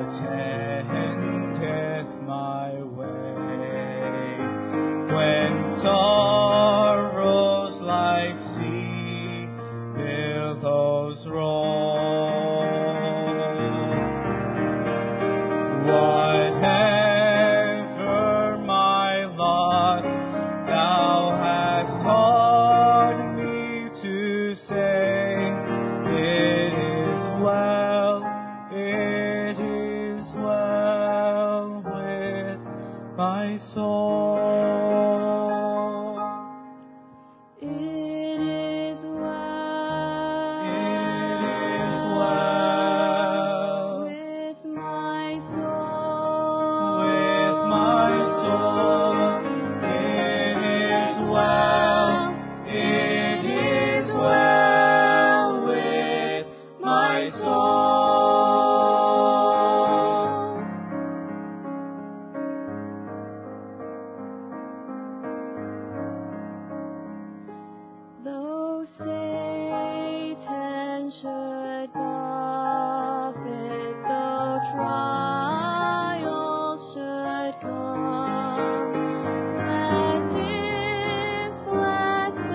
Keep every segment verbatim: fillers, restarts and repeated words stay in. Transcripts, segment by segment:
tendeth my way. When sorrows like sea billows roll, whatever my lot, Thou hast taught me to say, it is well, it is well with my soul. It is well, It is well with my soul, with my soul. It is well, it is well with my soul. Though Satan should buffet, though trials should come, let this blessed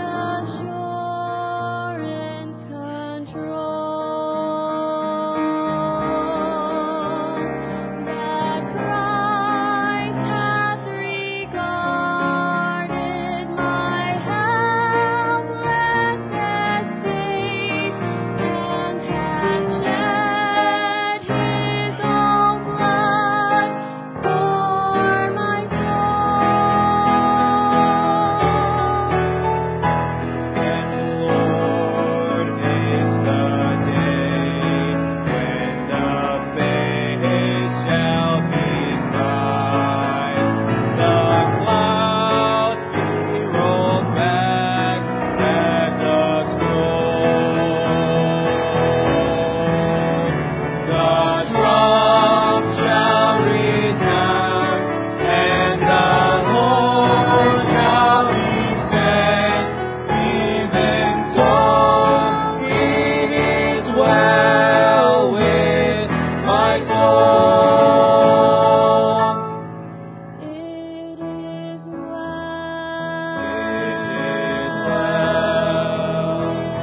assurance control, that Christ hath regarded my helpless estate, and hath shed His own blood for my And Lord, is the day when the face shall be sight, the clouds be rolled back as a scroll. The trump shall resound, and the Lord shall descend. Even so, it is well with my soul. It is well, It is well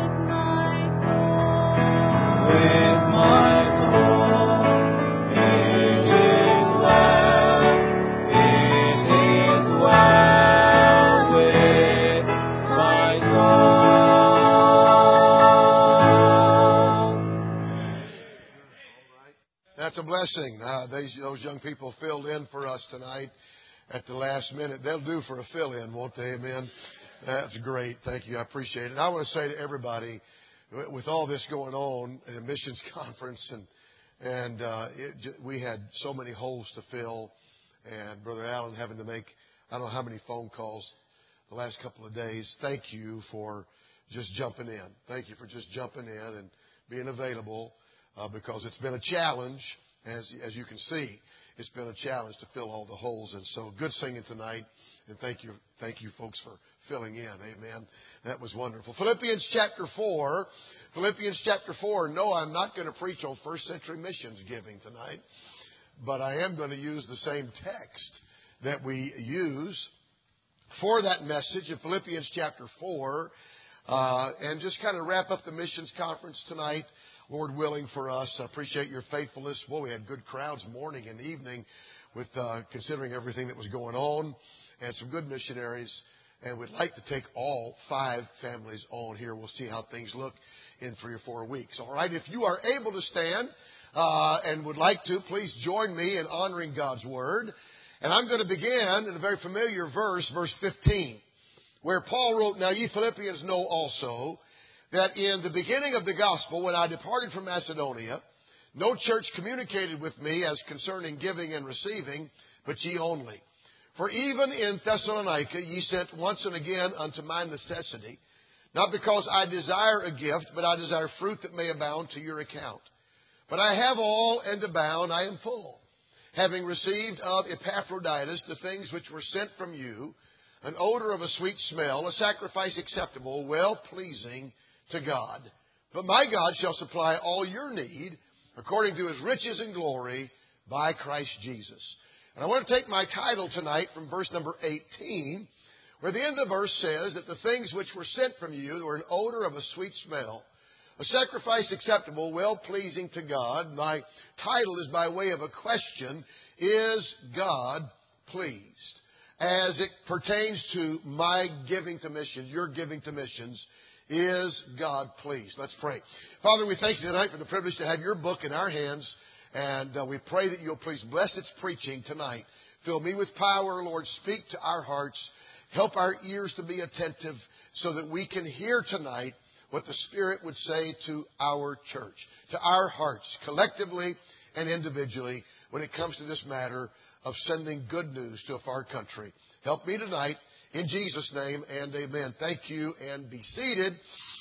with my soul. with my soul. It is well, it is well with my soul. That's a blessing. Uh, those, those young people filled in for us tonight at the last minute. They'll do for a fill-in, won't they? Amen. That's great. Thank you. I appreciate it. And I want to say to everybody, with all this going on in a missions conference, and and uh, it, j- we had so many holes to fill, and Brother Allen having to make I don't know how many phone calls the last couple of days. Thank you for just jumping in. Thank you for just jumping in and being available, uh, because it's been a challenge, as as you can see. It's been a challenge to fill all the holes. And so good singing tonight. And thank you, thank you folks for filling in. Amen. That was wonderful. Philippians chapter four. Philippians chapter four. No, I'm not going to preach on first century missions giving tonight. But I am going to use the same text that we use for that message in Philippians chapter four. Uh, and just kind of wrap up the missions conference tonight, Lord willing, for us. I appreciate your faithfulness. Boy, we had good crowds morning and evening with uh, considering everything that was going on, and some good missionaries. And we'd like to take all five families on here. We'll see how things look in three or four weeks. All right, if you are able to stand uh, and would like to, please join me in honoring God's Word. And I'm going to begin in a very familiar verse, verse fifteen, where Paul wrote, "Now ye Philippians know also that in the beginning of the gospel, when I departed from Macedonia, no church communicated with me as concerning giving and receiving, but ye only. For even in Thessalonica ye sent once and again unto my necessity, not because I desire a gift, but I desire fruit that may abound to your account. But I have all and abound, I am full, having received of Epaphroditus the things which were sent from you, an odor of a sweet smell, a sacrifice acceptable, well-pleasing to God. But my God shall supply all your need according to His riches and glory by Christ Jesus. And I want to take my title tonight from verse number eighteen, where the end of the verse says that the things which were sent from you were an odor of a sweet smell, a sacrifice acceptable, well-pleasing to God. My title is by way of a question: is God pleased? As it pertains to my giving to missions, your giving to missions, is God pleased? Let's pray. Father, we thank you tonight for the privilege to have your book in our hands, and uh, we pray that you'll please bless its preaching tonight. Fill me with power, Lord. Speak to our hearts. Help our ears to be attentive so that we can hear tonight what the Spirit would say to our church, to our hearts, collectively and individually, when it comes to this matter of sending good news to a far country. Help me tonight, in Jesus' name, and amen. Thank you, and be seated.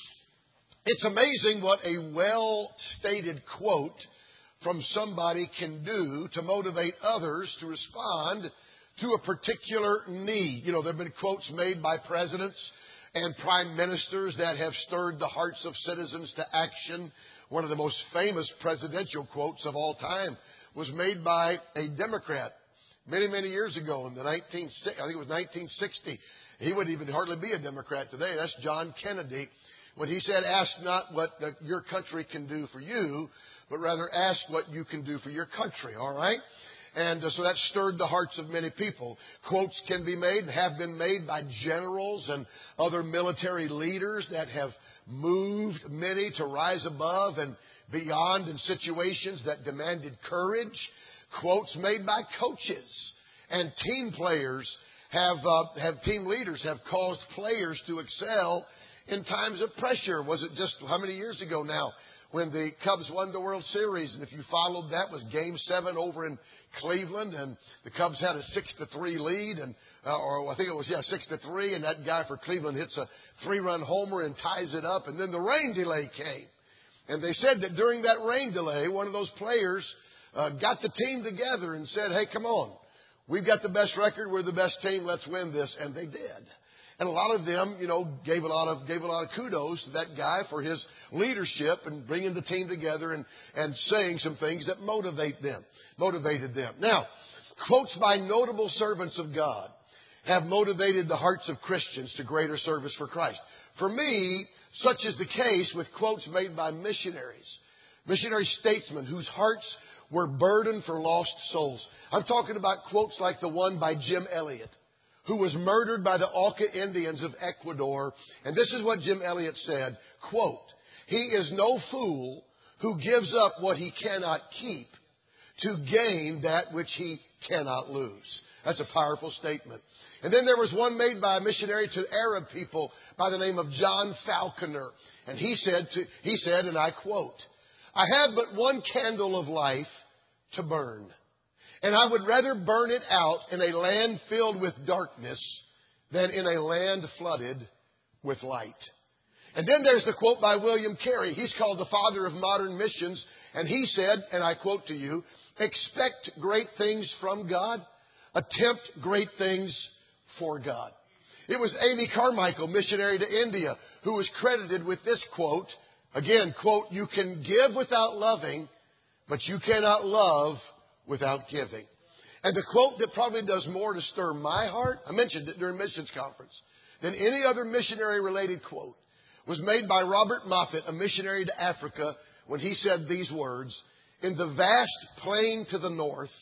It's amazing what a well-stated quote from somebody can do to motivate others to respond to a particular need. You know, there have been quotes made by presidents and prime ministers that have stirred the hearts of citizens to action. One of the most famous presidential quotes of all time was made by a Democrat many, many years ago in the nineteen I think it was nineteen sixty. He wouldn't even hardly be a Democrat today. That's John Kennedy, when he said, "Ask not what the, your country can do for you, but rather ask what you can do for your country." All right? And uh, so that stirred the hearts of many people. Quotes can be made and have been made by generals and other military leaders that have moved many to rise above and beyond in situations that demanded courage. Quotes made by coaches and team players have, uh, have team leaders have caused players to excel in times of pressure. Was it just how many years ago now when the Cubs won the World Series? And if you followed that, was Game Seven over in Cleveland, and the Cubs had a six to three lead, and uh, or I think it was yeah six to three, and that guy for Cleveland hits a three-run homer and ties it up, and then the rain delay came, and they said that during that rain delay, one of those players Uh, got the team together and said, "Hey, come on. We've got the best record. We're the best team. Let's win this." And they did. And a lot of them, you know, gave a lot of gave a lot of kudos to that guy for his leadership and bringing the team together and, and saying some things that motivate them, motivated them. Now, quotes by notable servants of God have motivated the hearts of Christians to greater service for Christ. For me, such is the case with quotes made by missionaries, missionary statesmen whose hearts were burdened for lost souls. I'm talking about quotes like the one by Jim Elliot, who was murdered by the Auca Indians of Ecuador. And this is what Jim Elliot said, quote, "He is no fool who gives up what he cannot keep to gain that which he cannot lose." That's a powerful statement. And then there was one made by a missionary to Arab people by the name of John Falconer. And he said, to, he said, and I quote, "I have but one candle of life to burn, and I would rather burn it out in a land filled with darkness than in a land flooded with light." And then there's the quote by William Carey. He's called the father of modern missions, and he said, and I quote to you, "Expect great things from God, attempt great things for God." It was Amy Carmichael, missionary to India, who was credited with this quote. Again, quote, "You can give without loving, but you cannot love without giving." And the quote that probably does more to stir my heart, I mentioned it during missions conference, than any other missionary-related quote, was made by Robert Moffat, a missionary to Africa, when he said these words, "In the vast plain to the north,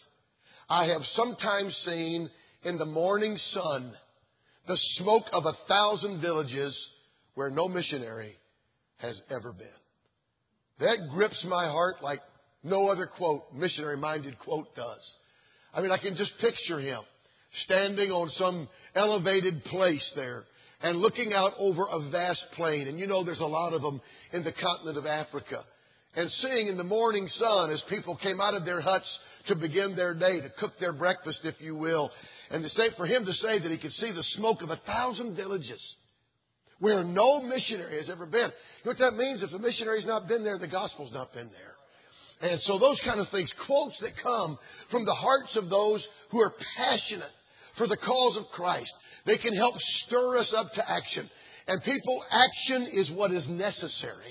I have sometimes seen in the morning sun the smoke of a thousand villages where no missionary has ever been." That grips my heart like no other quote, missionary-minded quote does. I mean, I can just picture him standing on some elevated place there and looking out over a vast plain. And you know there's a lot of them in the continent of Africa. And seeing in the morning sun as people came out of their huts to begin their day, to cook their breakfast, if you will. And to say, for him to say that he could see the smoke of a thousand villages where no missionary has ever been. You know what that means? If the missionary's not been there, the gospel's not been there. And so those kind of things, quotes that come from the hearts of those who are passionate for the cause of Christ, they can help stir us up to action. And people, action is what is necessary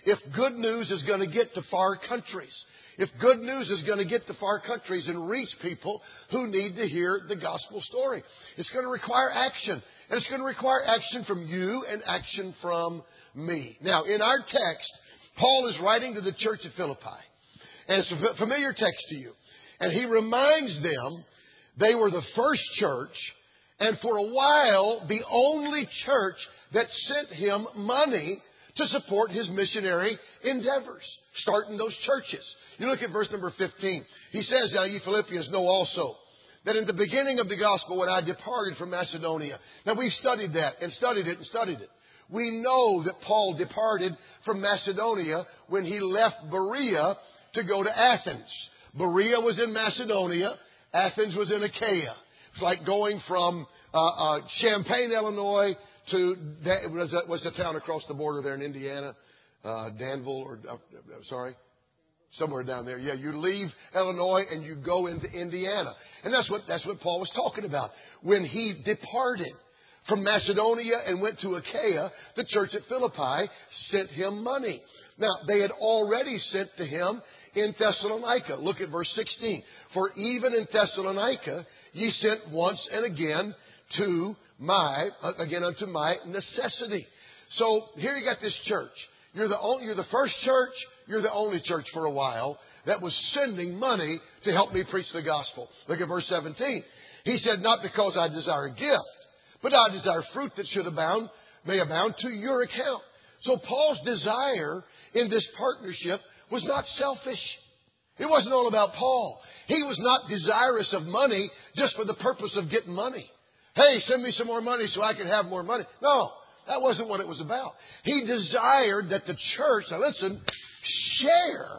if good news is going to get to far countries, if good news is going to get to far countries and reach people who need to hear the gospel story, it's going to require action. And it's going to require action from you and action from me. Now, in our text, Paul is writing to the church at Philippi. And it's a familiar text to you. And he reminds them they were the first church, and for a while, the only church that sent him money to support his missionary endeavors, starting those churches. You look at verse number fifteen. He says, now you Philippians know also that in the beginning of the gospel, when I departed from Macedonia. Now we've studied that and studied it and studied it. We know that Paul departed from Macedonia when he left Berea to go to Athens. Berea was in Macedonia. Athens was in Achaia. It's like going from uh, uh, Champaign, Illinois, to was that was the town across the border there in Indiana, uh, Danville, or uh, sorry, somewhere down there. Yeah, you leave Illinois and you go into Indiana, and that's what that's what Paul was talking about when he departed from Macedonia and went to Achaia. The church at Philippi sent him money. Now they had already sent to him in Thessalonica. Look at verse sixteen. For even in Thessalonica ye sent once and again to my, again unto my necessity. So here you got this church. You're the only, you're the first church, you're the only church for a while that was sending money to help me preach the gospel. Look at verse seventeen. He said, not because I desire a gift, but I desire fruit that should abound, may abound to your account. So Paul's desire in this partnership was not selfish. It wasn't all about Paul. He was not desirous of money just for the purpose of getting money. Hey, send me some more money so I can have more money. No, that wasn't what it was about. He desired that the church, now listen, share,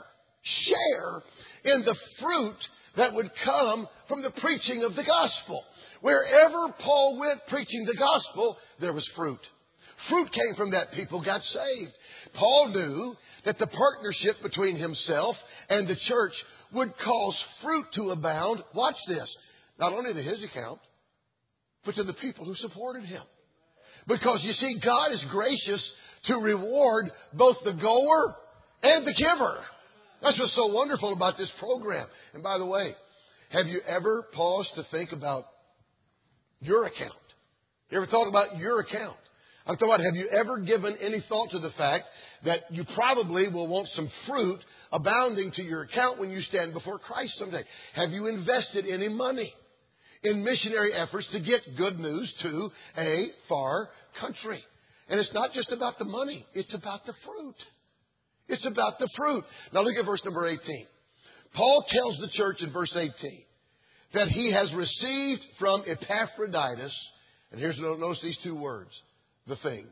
share in the fruit that would come from the preaching of the gospel. Wherever Paul went preaching the gospel, there was fruit. Fruit came from that. People got saved. Paul knew that the partnership between himself and the church would cause fruit to abound. Watch this. Not only to his account, but to the people who supported him. Because you see, God is gracious to reward both the goer and the giver. That's what's so wonderful about this program. And by the way, have you ever paused to think about your account? You ever thought about your account? I'm talking about, have you ever given any thought to the fact that you probably will want some fruit abounding to your account when you stand before Christ someday? Have you invested any money in missionary efforts to get good news to a far country? And it's not just about the money. It's about the fruit. It's about the fruit. Now look at verse number eighteen. Paul tells the church in verse eighteen that he has received from Epaphroditus, and here's, notice these two words, the things.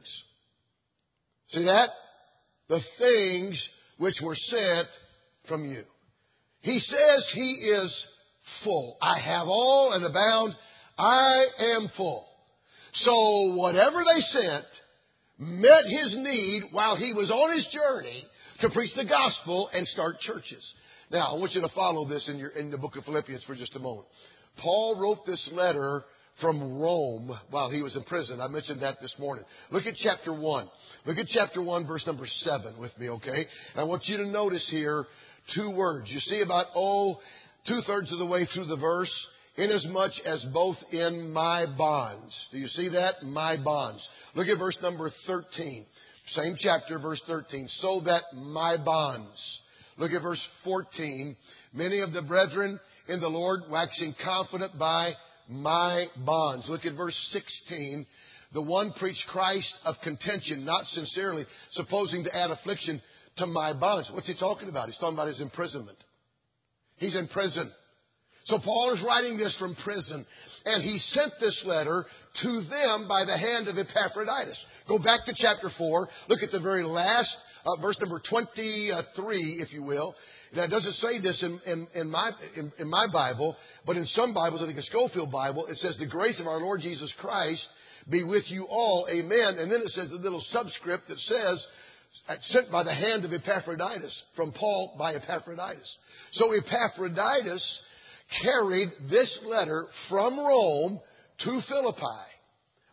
See that? The things which were sent from you. He says he is full. I have all and abound. I am full. So whatever they sent met his need while he was on his journey to preach the gospel and start churches. Now, I want you to follow this in, your, in the book of Philippians for just a moment. Paul wrote this letter from Rome while he was in prison. I mentioned that this morning. Look at chapter one. Look at chapter one, verse number seven with me, okay? And I want you to notice here two words. You see about, oh, two-thirds of the way through the verse, inasmuch as both in my bonds. Do you see that? My bonds. Look at verse number thirteen. Same chapter, verse thirteen. So that my bonds. Look at verse fourteen. Many of the brethren in the Lord waxing confident by my bonds. Look at verse sixteen. The one preached Christ of contention, not sincerely, supposing to add affliction to my bonds. What's he talking about? He's talking about his imprisonment. He's in prison. So Paul is writing this from prison. And he sent this letter to them by the hand of Epaphroditus. Go back to chapter four. Look at the very last, uh, verse number twenty-three, if you will. Now, it doesn't say this in, in, in, my, in, in my Bible, but in some Bibles, I think a Schofield Bible, it says, the grace of our Lord Jesus Christ be with you all. Amen. And then it says the little subscript that says, sent by the hand of Epaphroditus, from Paul by Epaphroditus. So Epaphroditus carried this letter from Rome to Philippi.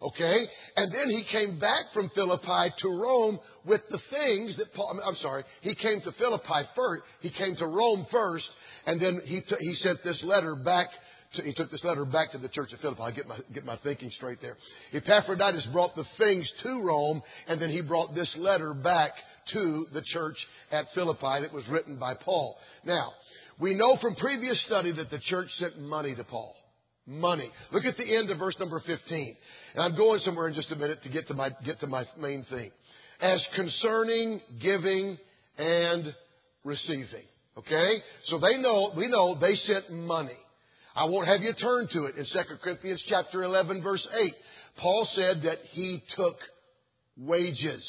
Okay? And then he came back from Philippi to Rome with the things that Paul, I'm sorry, he came to Philippi first. He came to Rome first, and then he, t- he sent this letter back to, he took this letter back to the church of Philippi. I get my, get my thinking straight there. Epaphroditus brought the things to Rome, and then he brought this letter back to the church at Philippi that was written by Paul. Now, we know from previous study that the church sent money to Paul. Money. Look at the end of verse number fifteen. And I'm going somewhere in just a minute to get to my, get to my main thing. As concerning giving and receiving. Okay? So they know, we know they sent money. I won't have you turn to it in Second Corinthians chapter eleven verse eight. Paul said that he took wages.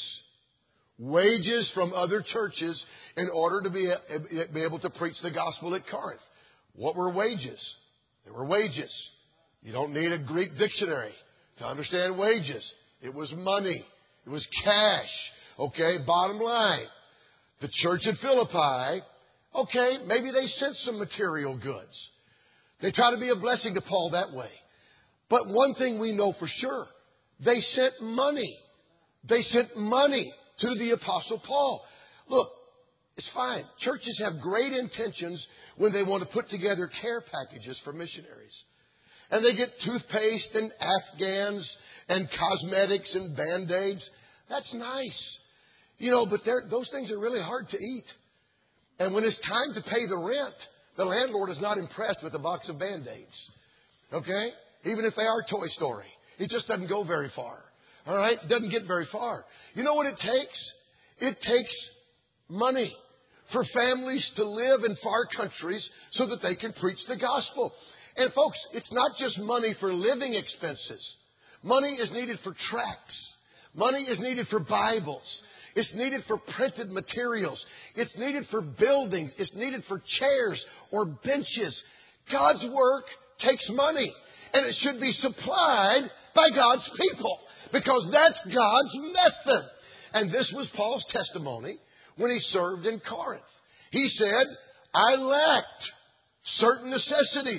Wages from other churches in order to be, be able to preach the gospel at Corinth. What were wages? There were wages. You don't need a Greek dictionary to understand wages. It was money. It was cash. Okay, bottom line. The church at Philippi, okay, maybe they sent some material goods. They try to be a blessing to Paul that way. But one thing we know for sure, they sent money. They sent money to the Apostle Paul. Look, it's fine. Churches have great intentions when they want to put together care packages for missionaries. And they get toothpaste and Afghans and cosmetics and Band-Aids. That's nice. You know, but those things are really hard to eat. And when it's time to pay the rent, the landlord is not impressed with a box of Band-Aids. Okay? Even if they are Toy Story. It just doesn't go very far. All right? It doesn't get very far. You know what it takes? It takes money for families to live in far countries so that they can preach the gospel. And folks, it's not just money for living expenses. Money is needed for tracts. Money is needed for Bibles. It's needed for printed materials. It's needed for buildings. It's needed for chairs or benches. God's work takes money. And it should be supplied by God's people. Because that's God's method. And this was Paul's testimony when he served in Corinth. He said, I lacked certain necessities.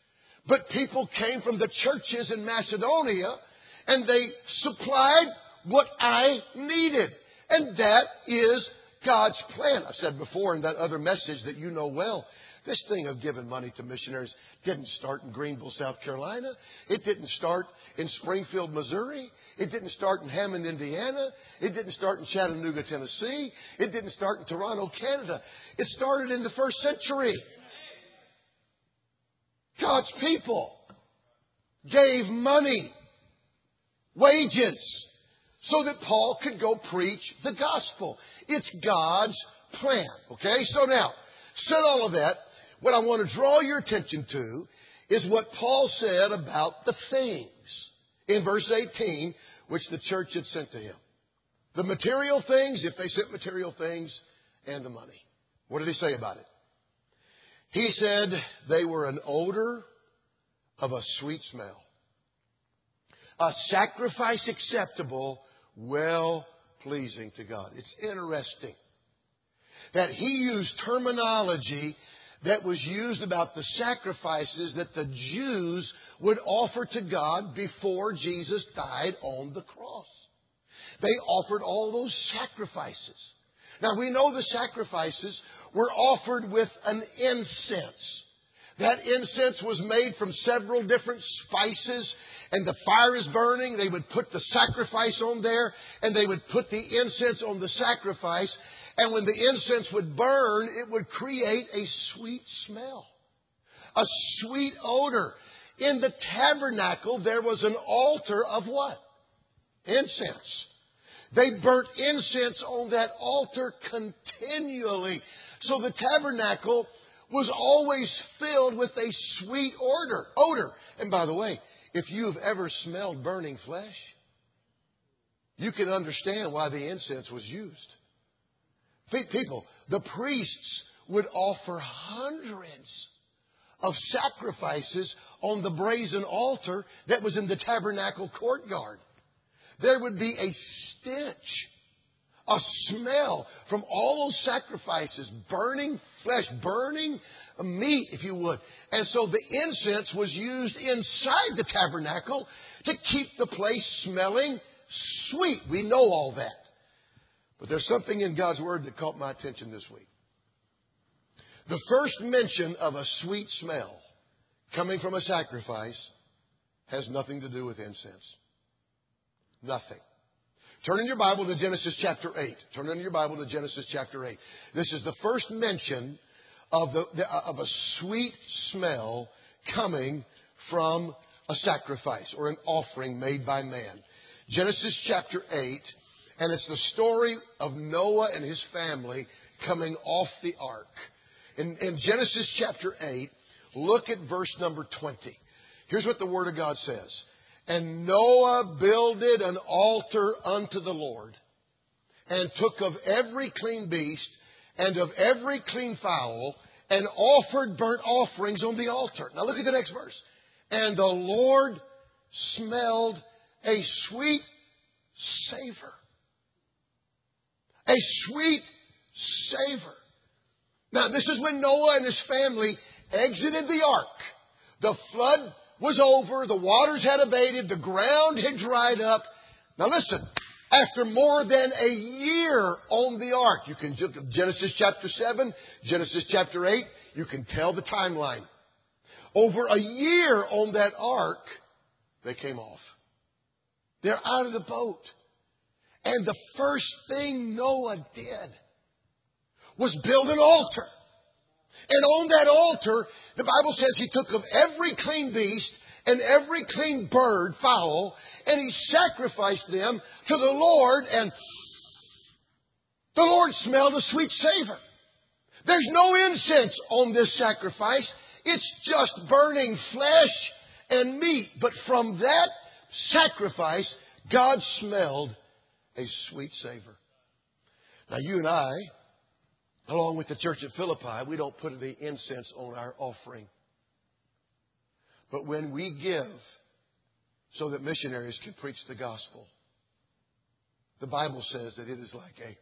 But people came from the churches in Macedonia and they supplied what I needed. And that is God's plan. I've said before in that other message that you know well, this thing of giving money to missionaries didn't start in Greenville, South Carolina. It didn't start in Springfield, Missouri. It didn't start in Hammond, Indiana. It didn't start in Chattanooga, Tennessee. It didn't start in Toronto, Canada. It started in the first century. God's people gave money, wages, so that Paul could go preach the gospel. It's God's plan. Okay, so now, said all of that, what I want to draw your attention to is what Paul said about the things in verse eighteen, which the church had sent to him. The material things, if they sent material things, and the money. What did he say about it? He said they were an odor of a sweet smell. A sacrifice acceptable, well pleasing to God. It's interesting that he used terminology that was used about the sacrifices that the Jews would offer to God before Jesus died on the cross. They offered all those sacrifices. Now we know the sacrifices were offered with an incense. That incense was made from several different spices, and the fire is burning. They would put the sacrifice on there, and they would put the incense on the sacrifice. And when the incense would burn, it would create a sweet smell, a sweet odor. In the tabernacle, there was an altar of what? Incense. They burnt incense on that altar continually. So the tabernacle was always filled with a sweet odor. odor. And by the way, if you've ever smelled burning flesh, you can understand why the incense was used. People, the priests would offer hundreds of sacrifices on the brazen altar that was in the tabernacle courtyard. There would be a stench A smell from all those sacrifices, burning flesh, burning meat, if you would. And so the incense was used inside the tabernacle to keep the place smelling sweet. We know all that. But there's something in God's Word that caught my attention this week. The first mention of a sweet smell coming from a sacrifice has nothing to do with incense. Nothing. Turn in your Bible to Genesis chapter eight. Turn in your Bible to Genesis chapter eight. This is the first mention of, the, the, of a sweet smell coming from a sacrifice or an offering made by man. Genesis chapter eight, and it's the story of Noah and his family coming off the ark. In, in Genesis chapter eight, look at verse number twenty. Here's what the Word of God says. And Noah builded an altar unto the Lord, and took of every clean beast and of every clean fowl, and offered burnt offerings on the altar. Now look at the next verse. And the Lord smelled a sweet savor. A sweet savor. Now this is when Noah and his family exited the ark. The flood was over. The waters had abated. The ground had dried up. Now listen, after more than a year on the ark, you can look at Genesis chapter seven, Genesis chapter eight, you can tell the timeline. Over a year on that ark, they came off. They're out of the boat. And the first thing Noah did was build an altar. And on that altar, the Bible says he took of every clean beast and every clean bird, fowl, and he sacrificed them to the Lord, and the Lord smelled a sweet savor. There's no incense on this sacrifice. It's just burning flesh and meat. But from that sacrifice, God smelled a sweet savor. Now you and I, along with the church at Philippi, we don't put any incense on our offering. But when we give so that missionaries can preach the gospel, the Bible says that it is like a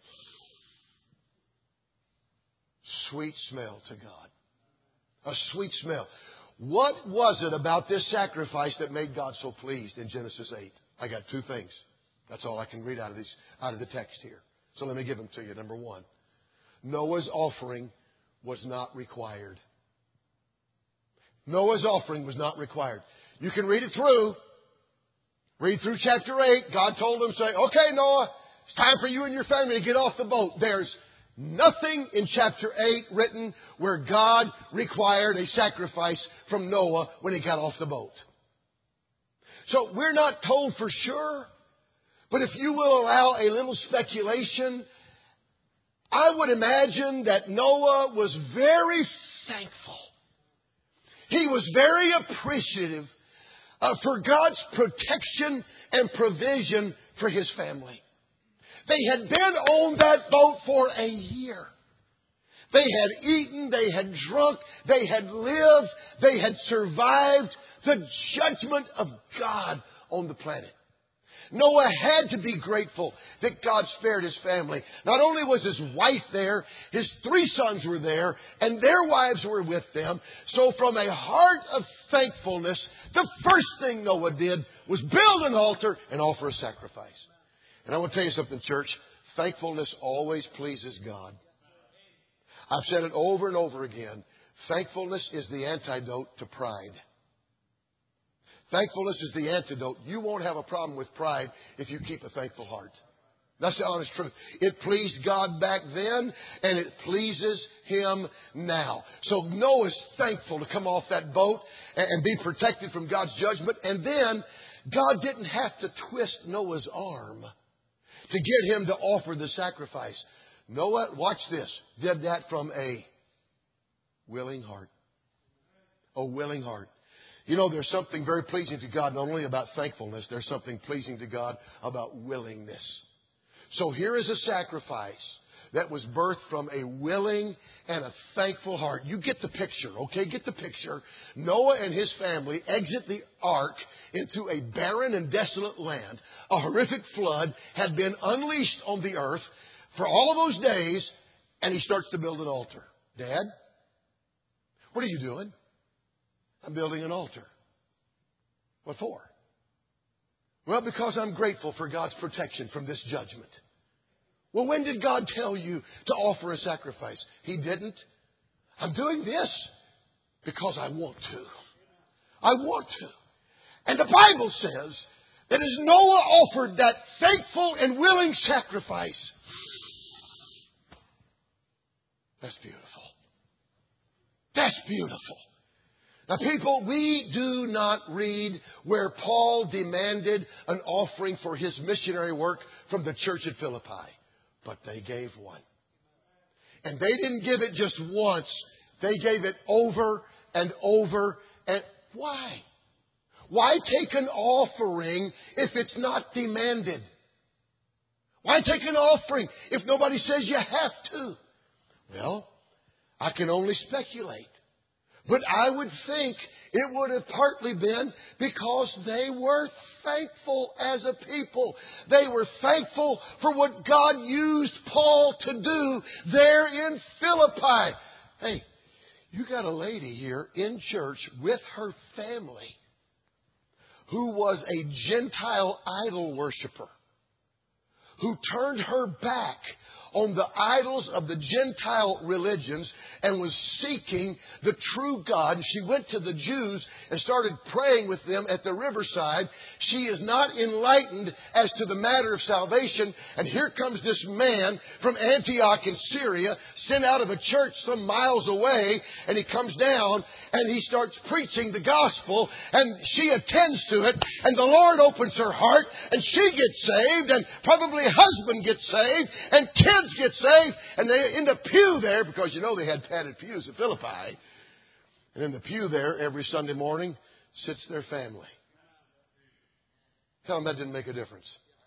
sweet smell to God. A sweet smell. What was it about this sacrifice that made God so pleased in Genesis eight? I got two things. That's all I can read out of these, out of the text here. So let me give them to you. Number one. Noah's offering was not required. Noah's offering was not required. You can read it through. Read through chapter eight. God told him, say, okay, Noah, it's time for you and your family to get off the boat. There's nothing in chapter eight written where God required a sacrifice from Noah when he got off the boat. So we're not told for sure, but if you will allow a little speculation, I would imagine that Noah was very thankful. He was very appreciative uh, for God's protection and provision for his family. They had been on that boat for a year. They had eaten, they had drunk, they had lived, they had survived the judgment of God on the planet. Noah had to be grateful that God spared his family. Not only was his wife there, his three sons were there, and their wives were with them. So from a heart of thankfulness, the first thing Noah did was build an altar and offer a sacrifice. And I want to tell you something, church. Thankfulness always pleases God. I've said it over and over again. Thankfulness is the antidote to pride. Thankfulness is the antidote. You won't have a problem with pride if you keep a thankful heart. That's the honest truth. It pleased God back then, and it pleases Him now. So Noah's thankful to come off that boat and be protected from God's judgment. And then God didn't have to twist Noah's arm to get him to offer the sacrifice. Noah, watch this, did that from a willing heart. A willing heart. You know, there's something very pleasing to God, not only about thankfulness, there's something pleasing to God about willingness. So here is a sacrifice that was birthed from a willing and a thankful heart. You get the picture, okay? Get the picture. Noah and his family exit the ark into a barren and desolate land. A horrific flood had been unleashed on the earth. for all of those days, and he starts to build an altar. Dad, what are you doing? I'm building an altar. What for? Well, because I'm grateful for God's protection from this judgment. Well, when did God tell you to offer a sacrifice? He didn't. I'm doing this because I want to. I want to. And the Bible says that as Noah offered that faithful and willing sacrifice, that's beautiful. That's beautiful. Now, people, we do not read where Paul demanded an offering for his missionary work from the church at Philippi. But they gave one. And they didn't give it just once. They gave it over and over. And why? Why take an offering if it's not demanded? Why take an offering if nobody says you have to? Well, I can only speculate. But I would think it would have partly been because they were thankful as a people. They were thankful for what God used Paul to do there in Philippi. Hey, you got a lady here in church with her family who was a Gentile idol worshiper, who turned her back on the idols of the Gentile religions and was seeking the true God. She went to the Jews and started praying with them at the riverside. She is not enlightened as to the matter of salvation. And here comes this man from Antioch in Syria, sent out of a church some miles away. And he comes down and he starts preaching the gospel. And she attends to it. And the Lord opens her heart. And she gets saved. And probably husband gets saved. And kids get saved, and they in the pew there, because you know they had padded pews at Philippi, and in the pew there every Sunday morning sits their family. Tell them that didn't make a difference.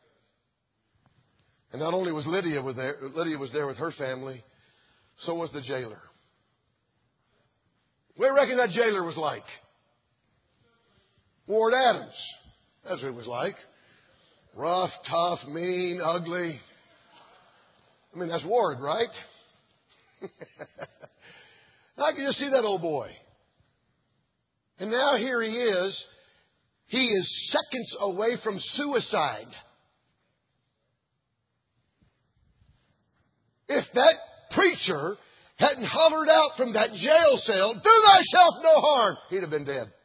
And not only was Lydia was there, Lydia was there with her family, so was the jailer. What do you reckon that jailer was like? Ward Adams. That's what he was like. Rough, tough, mean, ugly. I mean, that's Ward, right? I can just see that old boy. And now here he is. He is seconds away from suicide. If that preacher hadn't hollered out from that jail cell, "Do thyself no harm," he'd have been dead.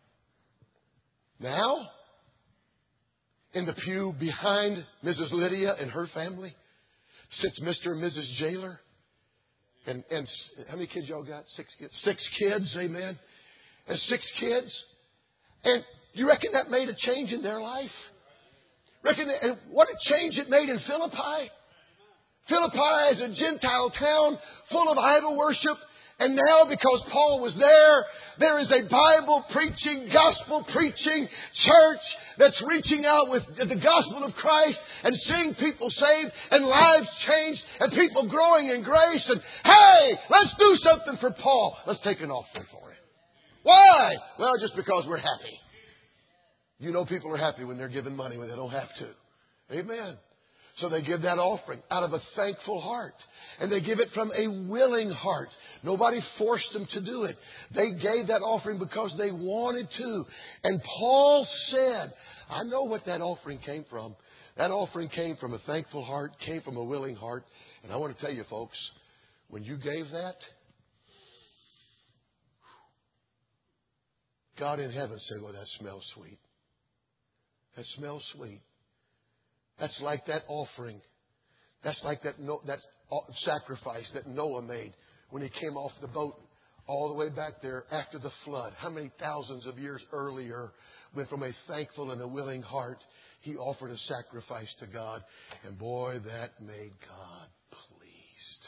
Now, in the pew behind Missus Lydia and her family, sits Mister and Missus Jailer. And, and how many kids y'all got? Six kids. Six kids, amen. And six kids. And you reckon that made a change in their life? Reckon that, and what a change it made in Philippi. Philippi is a Gentile town full of idol worship. And now, because Paul was there, there is a Bible-preaching, gospel-preaching church that's reaching out with the gospel of Christ and seeing people saved and lives changed and people growing in grace. And, hey, let's do something for Paul. Let's take an offering for him. Why? Well, just because we're happy. You know people are happy when they're giving money when they don't have to. Amen. So they give that offering out of a thankful heart. And they give it from a willing heart. Nobody forced them to do it. They gave that offering because they wanted to. And Paul said, I know what that offering came from. That offering came from a thankful heart, came from a willing heart. And I want to tell you, folks, when you gave that, God in heaven said, well, that smells sweet. That smells sweet. That's like that offering. That's like that, that sacrifice that Noah made when he came off the boat all the way back there after the flood. How many thousands of years earlier, when from a thankful and a willing heart, he offered a sacrifice to God. And boy, that made God pleased.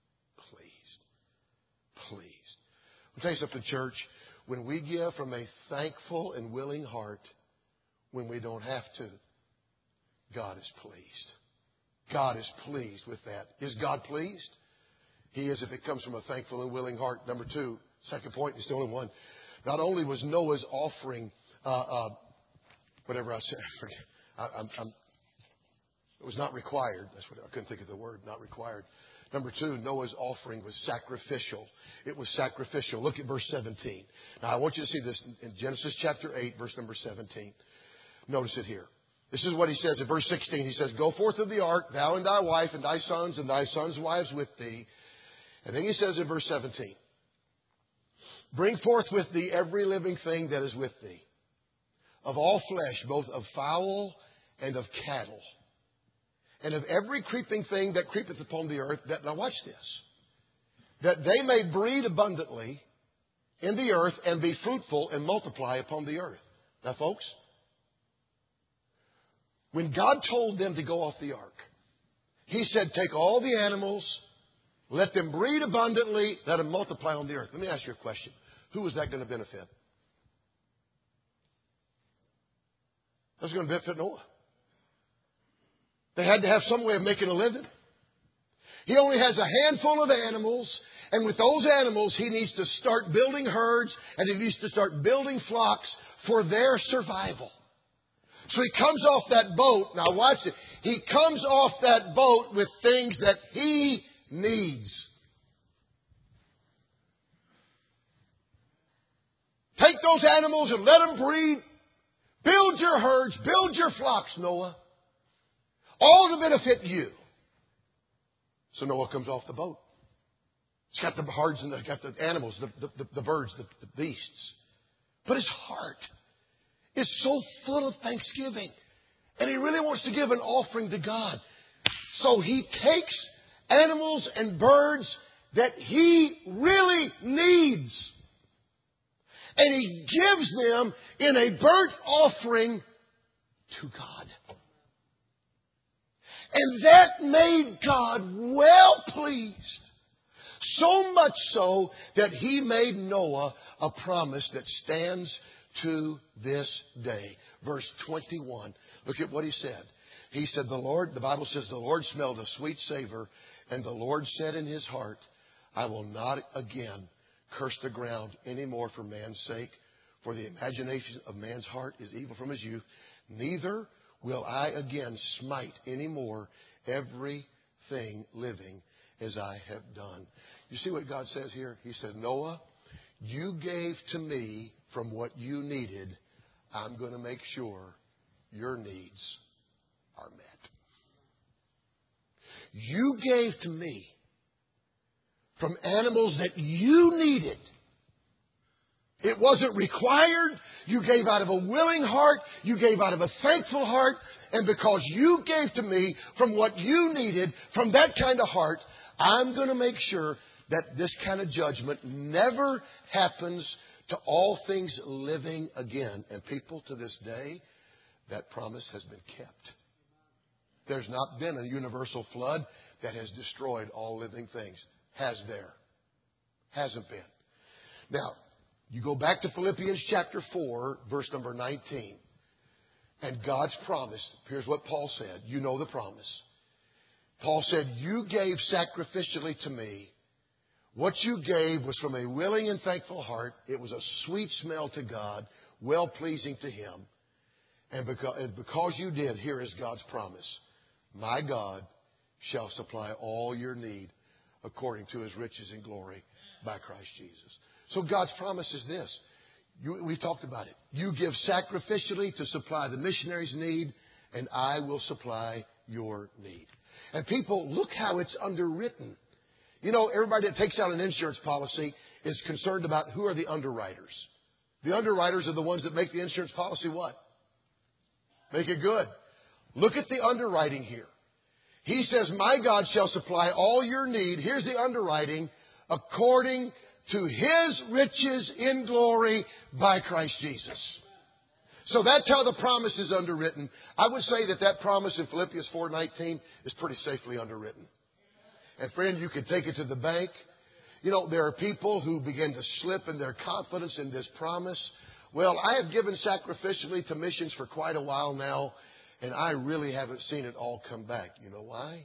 Pleased. Pleased. I'll tell you something, church. When we give from a thankful and willing heart, when we don't have to, God is pleased. God is pleased with that. Is God pleased? He is if it comes from a thankful and willing heart. Number two, second point, it's the only one. Not only was Noah's offering, uh, uh, whatever I said, I forget. I, I'm, I'm, It was not required. That's what I couldn't think of the word, not required. Number two, Noah's offering was sacrificial. It was sacrificial. Look at verse seventeen. Now, I want you to see this in Genesis chapter eight, verse number seventeen. Notice it here. This is what he says in verse sixteen. He says, Go forth of the ark, thou and thy wife, and thy sons, and thy sons' wives with thee. And then he says in verse seventeen, Bring forth with thee every living thing that is with thee, of all flesh, both of fowl and of cattle, and of every creeping thing that creepeth upon the earth. That, now watch this. That they may breed abundantly in the earth and be fruitful and multiply upon the earth. Now, folks, when God told them to go off the ark, He said, take all the animals, let them breed abundantly, let them multiply on the earth. Let me ask you a question. Who was that going to benefit? That was going to benefit Noah. They had to have some way of making a living. He only has a handful of animals, and with those animals, he needs to start building herds, and he needs to start building flocks for their survival. So he comes off that boat. Now watch it. He comes off that boat with things that he needs. Take those animals and let them breed. Build your herds. Build your flocks, Noah. All to benefit you. So Noah comes off the boat. He's got the herds and the, got the animals, the, the, the birds, the, the beasts. But his heart is so full of thanksgiving. And he really wants to give an offering to God. So he takes animals and birds that he really needs. And he gives them in a burnt offering to God. And that made God well pleased. So much so that he made Noah a promise that stands to this day. Verse twenty-one. Look at what he said. He said, the Lord, the Bible says, the Lord smelled a sweet savor, and the Lord said in his heart, I will not again curse the ground any more for man's sake, for the imagination of man's heart is evil from his youth. Neither will I again smite any more everything living as I have done. You see what God says here? He said, Noah, you gave to me from what you needed. I'm going to make sure your needs are met. You gave to me from animals that you needed. It wasn't required. You gave out of a willing heart. You gave out of a thankful heart. And because you gave to me from what you needed, from that kind of heart, I'm going to make sure that this kind of judgment never happens to all things living again. And people, to this day, that promise has been kept. There's not been a universal flood that has destroyed all living things. Has there? Hasn't been. Now, you go back to Philippians chapter four, verse number nineteen. And God's promise, here's what Paul said. You know the promise. Paul said, you gave sacrificially to me. What you gave was from a willing and thankful heart. It was a sweet smell to God, well-pleasing to Him. And because, and because you did, here is God's promise. My God shall supply all your need according to His riches and glory by Christ Jesus. So God's promise is this. You, we've talked about it. You give sacrificially to supply the missionary's need, and I will supply your need. And people, look how it's underwritten. You know, everybody that takes out an insurance policy is concerned about who are the underwriters. The underwriters are the ones that make the insurance policy what? Make it good. Look at the underwriting here. He says, my God shall supply all your need. Here's the underwriting. According to His riches in glory by Christ Jesus. So that's how the promise is underwritten. I would say that that promise in Philippians four nineteen is pretty safely underwritten. And friend, you can take it to the bank. You know, there are people who begin to slip in their confidence in this promise. Well, I have given sacrificially to missions for quite a while now, and I really haven't seen it all come back. You know why?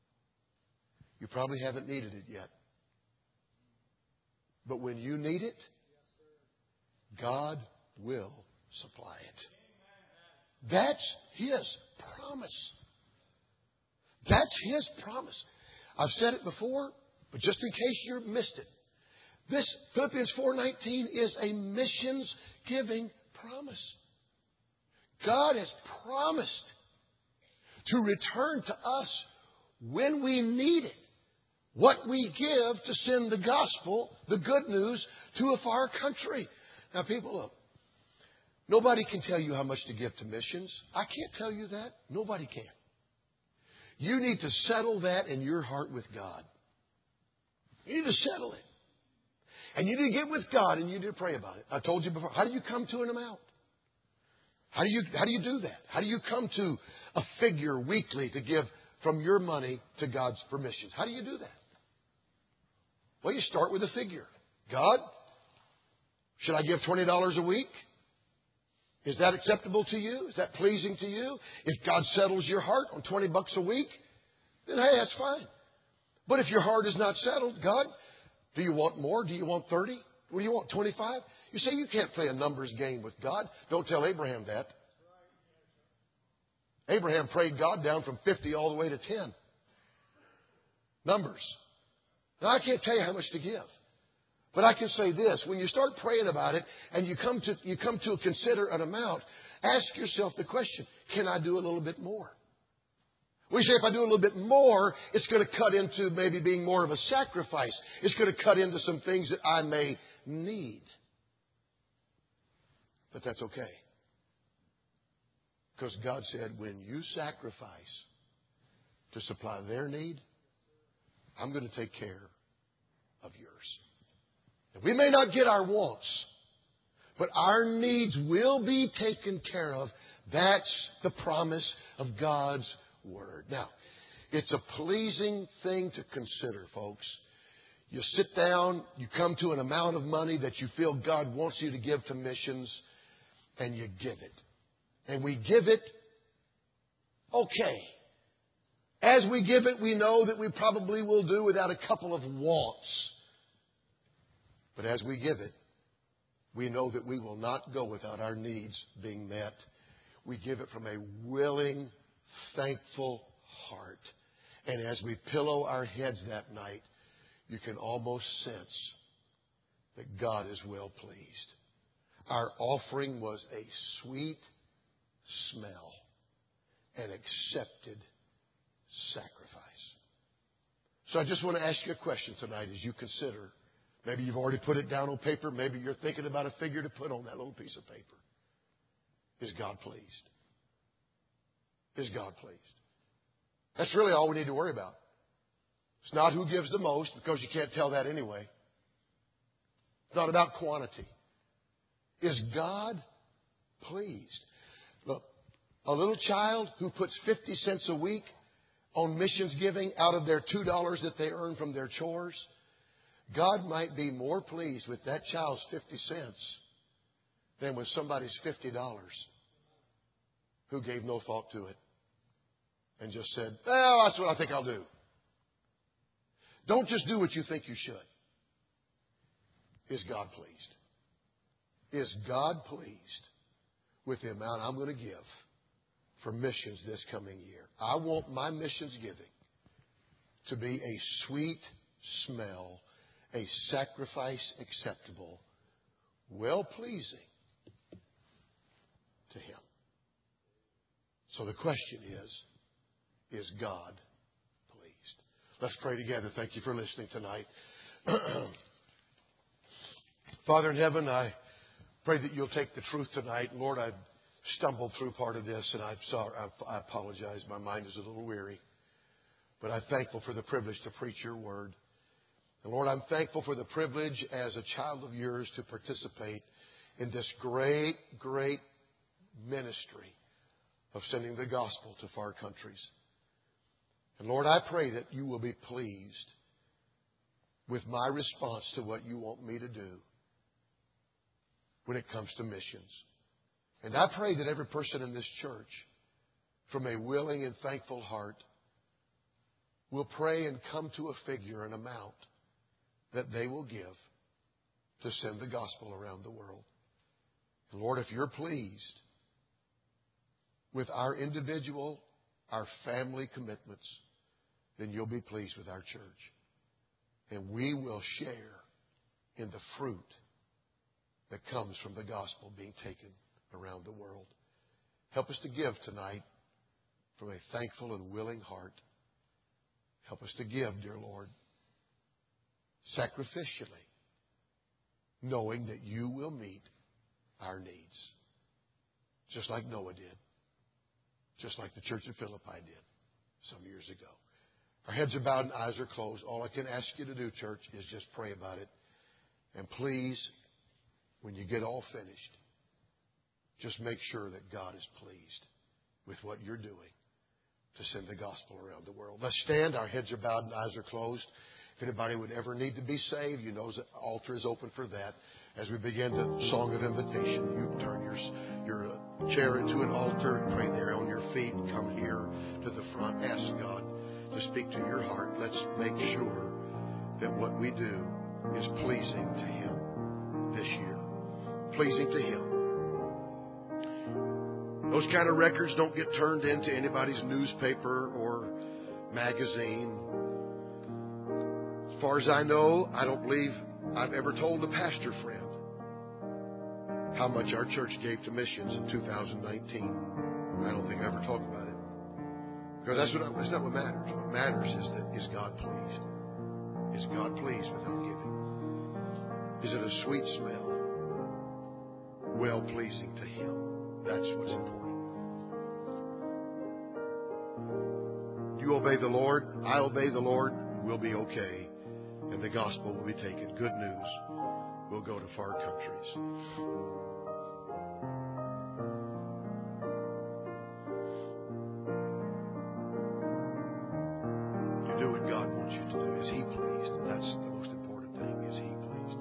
You probably haven't needed it yet. But when you need it, God will supply it. That's His promise. That's His promise. I've said it before, but just in case you missed it, this Philippians four nineteen is a missions giving promise. God has promised to return to us when we need it what we give to send the gospel, the good news, to a far country. Now, people, look, nobody can tell you how much to give to missions. I can't tell you that. Nobody can. You need to settle that in your heart with God. You need to settle it. And you need to get with God and you need to pray about it. I told you before, how do you come to an amount? How do you, how do you do that? How do you come to a figure weekly to give from your money to God's for missions? How do you do that? Well, you start with a figure. God, should I give twenty dollars a week? Is that acceptable to you? Is that pleasing to you? If God settles your heart on twenty bucks a week, then hey, that's fine. But if your heart is not settled, God, do you want more? Do you want thirty? What do you want, twenty-five? You say you can't play a numbers game with God. Don't tell Abraham that. Abraham prayed God down from fifty all the way to ten. Numbers. Now, I can't tell you how much to give. But I can say this. When you start praying about it and you come to, you come to consider an amount, ask yourself the question, can I do a little bit more? We say if I do a little bit more, it's going to cut into maybe being more of a sacrifice. It's going to cut into some things that I may need. But that's okay. Because God said, when you sacrifice to supply their need, I'm going to take care of yours. And we may not get our wants, but our needs will be taken care of. That's the promise of God's Word. Now, it's a pleasing thing to consider, folks. You sit down, you come to an amount of money that you feel God wants you to give to missions, and you give it. And we give it okay. As we give it, we know that we probably will do without a couple of wants. But as we give it, we know that we will not go without our needs being met. We give it from a willing, thankful heart. And as we pillow our heads that night, you can almost sense that God is well pleased. Our offering was a sweet smell, an accepted sacrifice. So I just want to ask you a question tonight as you consider. Maybe you've already put it down on paper. Maybe you're thinking about a figure to put on that little piece of paper. Is God pleased? Is God pleased? That's really all we need to worry about. It's not who gives the most, because you can't tell that anyway. It's not about quantity. Is God pleased? Look, a little child who puts fifty cents a week on missions giving out of their two dollars that they earn from their chores, God might be more pleased with that child's fifty cents than with somebody's fifty dollars who gave no thought to it and just said, well, that's what I think I'll do. Don't just do what you think you should. Is God pleased? Is God pleased with the amount I'm going to give for missions this coming year? I want my missions giving to be a sweet smell, a sacrifice acceptable, well-pleasing to Him. So the question is, is God pleased? Let's pray together. Thank you for listening tonight. Father in heaven, I pray that you'll take the truth tonight. Lord, I've stumbled through part of this, and I'm sorry. I apologize. My mind is a little weary. But I'm thankful for the privilege to preach your word. And Lord, I'm thankful for the privilege as a child of yours to participate in this great, great ministry of sending the gospel to far countries. And Lord, I pray that you will be pleased with my response to what you want me to do when it comes to missions. And I pray that every person in this church, from a willing and thankful heart, will pray and come to a figure, an amount, that they will give to send the gospel around the world. And Lord, if you're pleased with our individual, our family commitments, then you'll be pleased with our church. And we will share in the fruit that comes from the gospel being taken around the world. Help us to give tonight from a thankful and willing heart. Help us to give, dear Lord, sacrificially, knowing that you will meet our needs, just like Noah did, just like the church of Philippi did some years ago. Our heads are bowed and eyes are closed. All I can ask you to do, church, is just pray about it. And please, when you get all finished, just make sure that God is pleased with what you're doing to send the gospel around the world. Let's stand. Our heads are bowed and eyes are closed. If anybody would ever need to be saved, you know the altar is open for that. As we begin the song of invitation, you turn your, your uh, chair into an altar and pray there on your feet. Come here to the front. Ask God to speak to your heart. Let's make sure that what we do is pleasing to Him this year. Pleasing to Him. Those kind of records don't get turned into anybody's newspaper or magazine. As far as I know, I don't believe I've ever told a pastor friend how much our church gave to missions in two thousand nineteen. I don't think I ever talked about it. Because that's, what, that's not what matters. What matters is that is God pleased? Is God pleased with our giving? Is it a sweet smell? Well pleasing to Him. That's what's important. You obey the Lord, I obey the Lord, we'll be okay. And the gospel will be taken. Good news will go to far countries. You do what God wants you to do. Is He pleased? That's the most important thing. Is He pleased?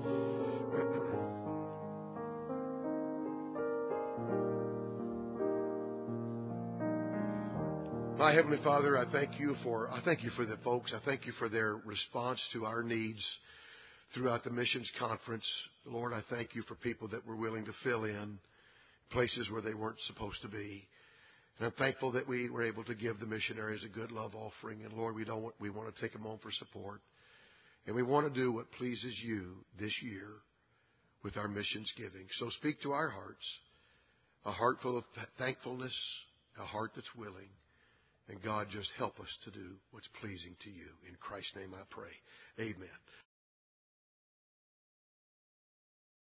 My Heavenly Father, I thank you for I thank you for the folks. I thank you for their response to our needs throughout the missions conference. Lord, I thank you for people that were willing to fill in places where they weren't supposed to be. And I'm thankful that we were able to give the missionaries a good love offering. And Lord, we don't want, we want to take them home for support. And we want to do what pleases you this year with our missions giving. So speak to our hearts, a heart full of thankfulness, a heart that's willing. And God, just help us to do what's pleasing to you. In Christ's name I pray. Amen.